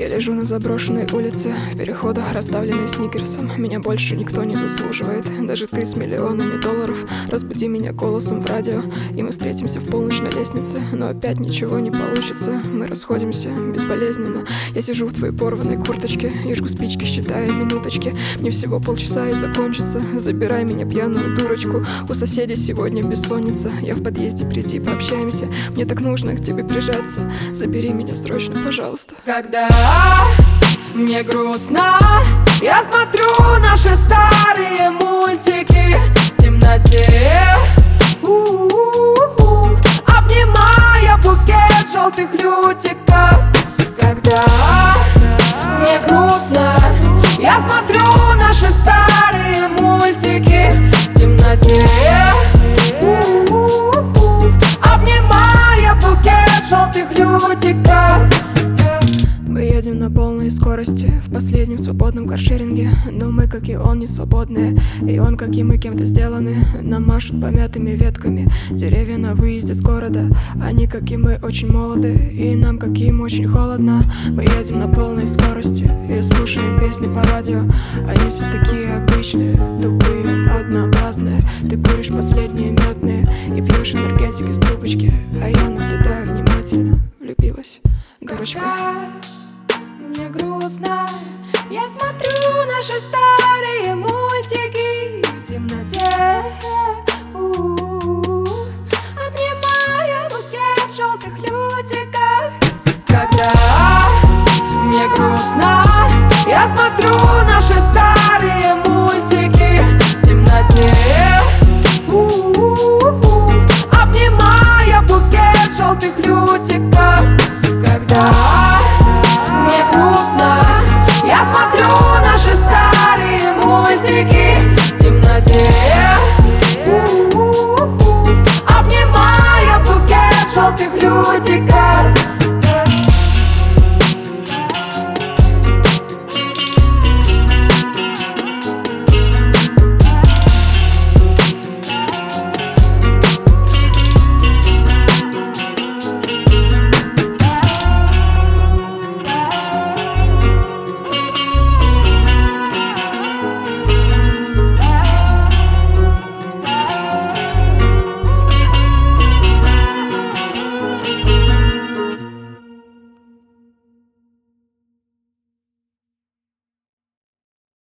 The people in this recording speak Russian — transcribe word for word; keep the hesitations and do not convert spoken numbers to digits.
лежу на заброшенной улице, в переходах, раздавленной сникерсом. Меня больше никто не заслуживает, даже ты с миллионами долларов. Разбуди меня голосом в радио, и мы встретимся в полночь на лестнице. Но опять ничего не получится, мы расходимся безболезненно. Я сижу в твоей порванной курточке и жгу спички, считая минуточки. Мне всего полчаса и закончится, забирай меня, пьяную дурочку. У соседей сегодня бессонница, я в подъезде, приди, пообщаемся. Мне так нужно к тебе прижаться, забери меня срочно, пожалуйста. Когда мне грустно, я смотрю наши старые мультики в темноте, У-у-у-у, обнимая букет желтых лютиков. Когда мне грустно, я смотрю наши старые мультики в темноте, У-у-у-у, обнимая букет желтых лютиков. Мы едем на полной скорости в последнем свободном каршеринге, но мы, как и он, не свободные, и он, как и мы, кем-то сделаны. Нам машут помятыми ветками деревья на выезде с города. Они, как и мы, очень молоды, и нам, как и им, очень холодно. Мы едем на полной скорости и слушаем песни по радио. Они все такие обычные, тупые, однообразные. Ты куришь последние мятные и пьешь энергетик из трубочки, а я наблюдаю внимательно, влюбилась, дурочка. Мне грустно, я смотрю наши старые мультики в темноте, У-у-у, обнимая букет желтых лютиков. Когда мне грустно, я смотрю на